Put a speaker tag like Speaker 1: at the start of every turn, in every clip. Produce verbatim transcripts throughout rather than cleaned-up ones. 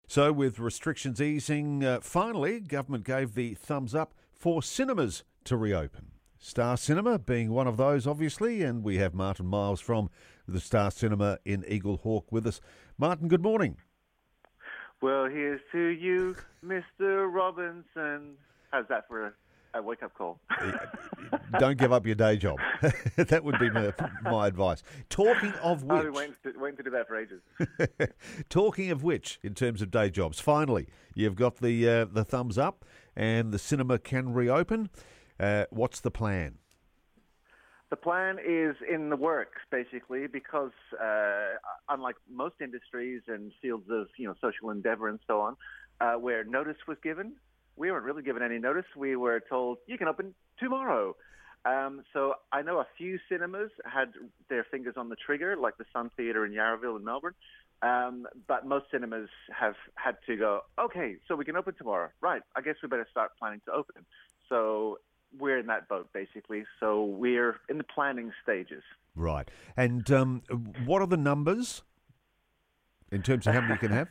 Speaker 1: So, with restrictions easing, uh, finally, government gave the thumbs up for cinemas to reopen. Star Cinema being one of those, obviously, and we have Martin Miles from the Star Cinema in Eagle Hawk with us. Martin, good morning.
Speaker 2: Well, here's to you, Mister Robinson. How's that for a, a wake-up call?
Speaker 1: Don't give up your day job. That would be my, my advice. Talking of which...
Speaker 2: I've been waiting to, waiting to do that for ages.
Speaker 1: Talking of which, in terms of day jobs, finally, you've got the uh, the thumbs up and the cinema can reopen. Uh, what's the plan?
Speaker 2: The plan is in the works, basically, because uh, unlike most industries and fields of you know social endeavor and so on, uh, where notice was given, we weren't really given any notice. We were told, you can open tomorrow. Um, so I know a few cinemas had their fingers on the trigger, like the Sun Theatre in Yarraville in Melbourne, um, but most cinemas have had to go, okay, so we can open tomorrow. Right, I guess we better start planning to open. So we're in that boat, basically. So we're in the planning stages.
Speaker 1: Right. And um, what are the numbers in terms of how many you can have?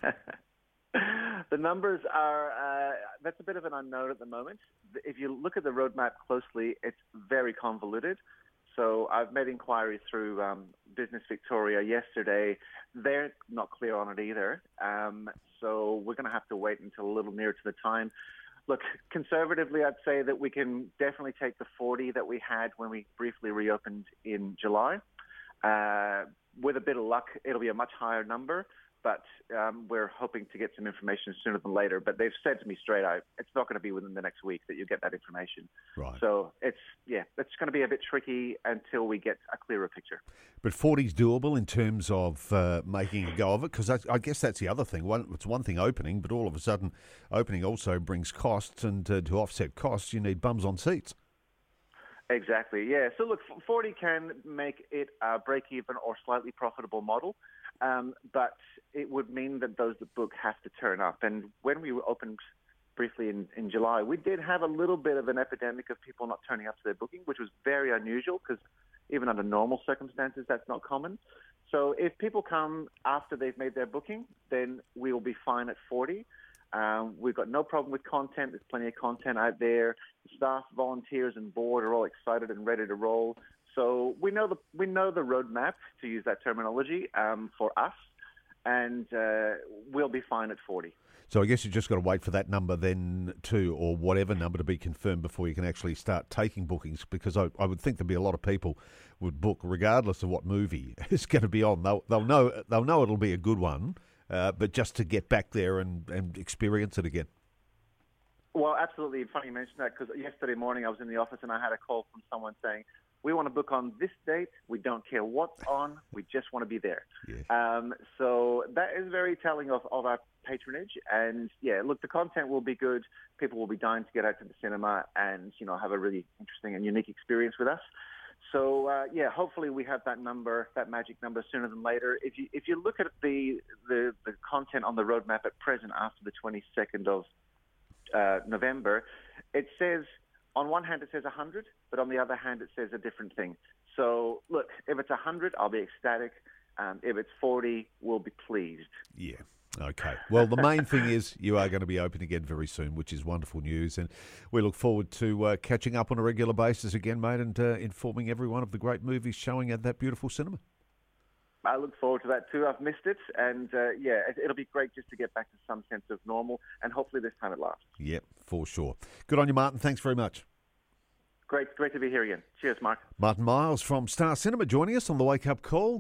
Speaker 2: The numbers are, uh, that's a bit of an unknown at the moment. If you look at the roadmap closely, it's very convoluted. So I've made inquiries through um, Business Victoria yesterday. They're not clear on it either. Um, so we're going to have to wait until a little nearer to the time. Look, conservatively, I'd say that we can definitely take the forty that we had when we briefly reopened in July. Uh, with a bit of luck, it'll be a much higher number, but um, we're hoping to get some information sooner than later. But they've said to me straight out, it's not going to be within the next week that you get that information.
Speaker 1: Right.
Speaker 2: So it's, yeah, it's going to be a bit tricky until we get a clearer picture.
Speaker 1: But forty's doable in terms of uh, making a go of it, because I, I guess that's the other thing. One, it's one thing opening, but all of a sudden opening also brings costs, and uh, to offset costs, you need bums on seats.
Speaker 2: Exactly, yeah. So look, forty can make it a break-even or slightly profitable model, um, but it would mean that those that book have to turn up. And when we opened briefly in, in July, we did have a little bit of an epidemic of people not turning up to their booking, which was very unusual because even under normal circumstances, that's not common. So if people come after they've made their booking, then we will be fine at forty. Um, we've got no problem with content. There's plenty of content out there. The staff, volunteers, and board are all excited and ready to roll. So we know the we know the roadmap, to use that terminology, um, for us, and uh, we'll be fine at forty.
Speaker 1: So I guess you just got to wait for that number then too, or whatever number to be confirmed before you can actually start taking bookings, because I, I would think there'd be a lot of people would book regardless of what movie is going to be on. They'll, they'll know they'll know it'll be a good one, uh, but just to get back there and, and experience it again.
Speaker 2: Well, absolutely. Funny you mention that, because yesterday morning I was in the office and I had a call from someone saying, we want to book on this date. We don't care what's on. We just want to be there. Yes. Um, so that is very telling of, of our patronage. And, yeah, look, the content will be good. People will be dying to get out to the cinema and, you know, have a really interesting and unique experience with us. So, uh, yeah, hopefully we have that number, that magic number sooner than later. If you if you look at the, the, the content on the roadmap at present after the twenty-second of uh, November, it says... on one hand, it says one hundred, but on the other hand, it says a different thing. So, look, if it's one hundred, I'll be ecstatic. Um, if it's forty, we'll be pleased.
Speaker 1: Yeah. Okay. Well, the main thing is you are going to be open again very soon, which is wonderful news. And we look forward to uh, catching up on a regular basis again, mate, and uh, informing everyone of the great movies showing at that beautiful cinema.
Speaker 2: I look forward to that too. I've missed it. And, uh, yeah, it, it'll be great just to get back to some sense of normal. And hopefully this time it lasts.
Speaker 1: Yep, for sure. Good on you, Martin. Thanks very much.
Speaker 2: Great, great to be here again. Cheers, Mark.
Speaker 1: Martin Miles from Star Cinema joining us on the Wake Up Call.